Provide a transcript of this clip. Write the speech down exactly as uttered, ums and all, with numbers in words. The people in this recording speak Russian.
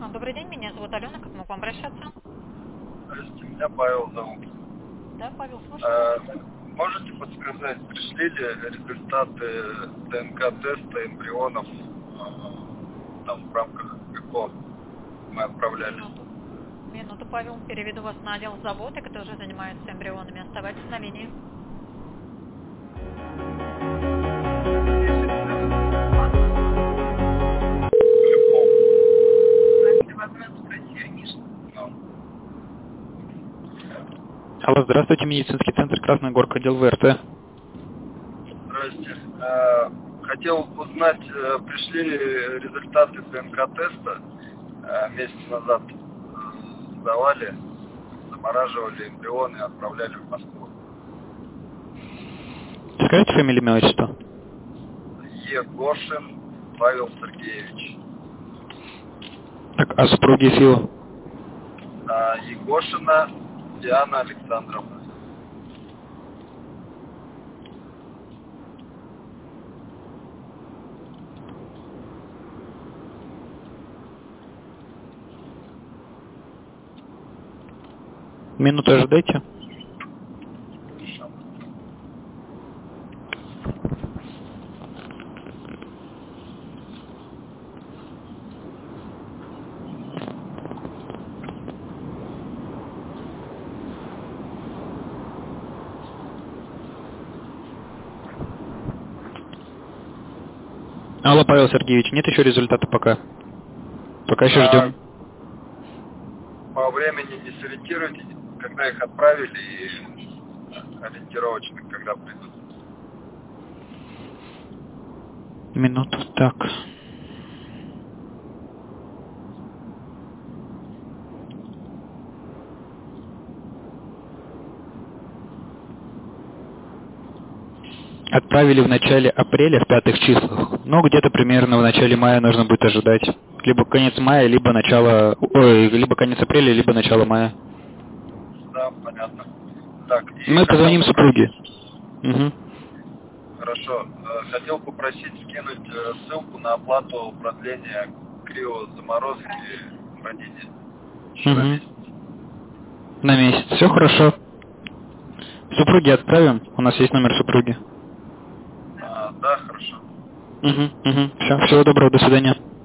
Добрый день, меня зовут Алена, как могу к вам обращаться? Здравствуйте, меня Павел зовут. Да, Павел, слушаю. А, можете подсказать, пришли ли результаты ДНК-теста эмбрионов а, там в рамках какого мы отправляли? Минуту. Минуту, Павел, переведу вас на отдел заботы, который уже занимается эмбрионами. Оставайтесь на линии. Алло, здравствуйте, медицинский центр Красная Горка, отдел ВРТ. Здравствуйте. А, хотел узнать, пришли ли результаты ДНК-теста, а, месяц назад а, сдавали, замораживали эмбрионы и отправляли в Москву. Скажите фамилию, имя, отчество? Егошин Павел Сергеевич. Так, а супруги Фила? А, Егошина Диана Александровна. Минуту ожидайте. Алло, Павел Сергеевич, нет еще результата пока? Пока еще А, ждем. по времени не сориентируйтесь, когда их отправили и ориентировочно, когда придут. Минуту, так. Отправили в начале апреля, в пятых числах. Ну, где-то примерно в начале мая нужно будет ожидать. Либо конец мая, либо начало... Ой, либо конец апреля, либо начало мая. Да, понятно. Так, и Мы позвоним хотел супруге. попросить- Угу. Хорошо. Э, Хотел попросить скинуть э, ссылку на оплату продления криозаморозки родителей. Еще на Угу. месяц. На месяц. Все хорошо. Супруги отправим. У нас есть номер супруги. А, да, хорошо. Угу, угу. Все, всего доброго, до свидания.